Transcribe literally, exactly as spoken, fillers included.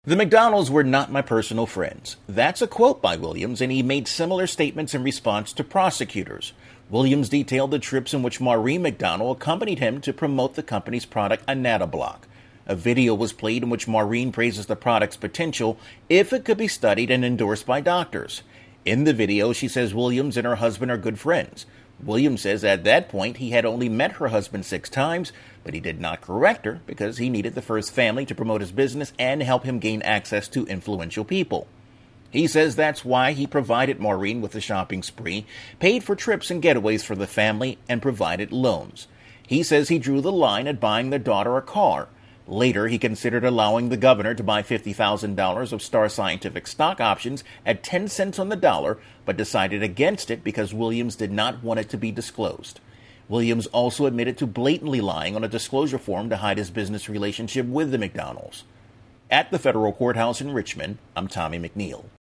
The McDonald's were not my personal friends. That's a quote by Williams, and he made similar statements in response to prosecutors. Williams detailed the trips in which Maureen McDonald accompanied him to promote the company's product, Anatablock. A video was played in which Maureen praises the product's potential if it could be studied and endorsed by doctors. In the video, she says Williams and her husband are good friends. Williams says at that point he had only met her husband six times, but he did not correct her because he needed the first family to promote his business and help him gain access to influential people. He says that's why he provided Maureen with a shopping spree, paid for trips and getaways for the family, and provided loans. He says he drew the line at buying their daughter a car. Later, he considered allowing the governor to buy fifty thousand dollars of Star Scientific stock options at ten cents on the dollar, but decided against it because Williams did not want it to be disclosed. Williams also admitted to blatantly lying on a disclosure form to hide his business relationship with the McDonald's. At the federal courthouse in Richmond, I'm Tommy McNeil.